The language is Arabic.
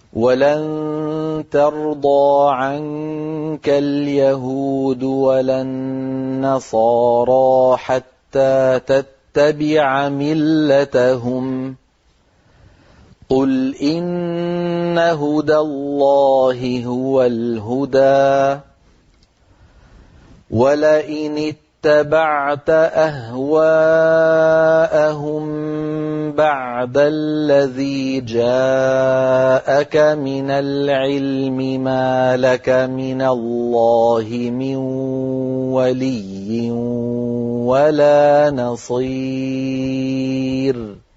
وَلَن تَرْضَىٰ عَنكَ الْيَهُودُ وَلَا النَّصَارَىٰ حَتَّىٰ تَتَّبِعَ مِلَّتَهُمْ ۗ قُلْ إِنَّ هُدَى اللَّهِ هُوَ الْهُدَىٰ ۗ وَلَئِنِ اتَّبَعْتَ أَهْوَاءَهُم بَعْدَ الَّذِي جَاءَكَ مِنَ الْعِلْمِ مَا لَكَ مِنَ اللَّهِ مِن وَلِيٍّ وَلَا نَصِيرٍ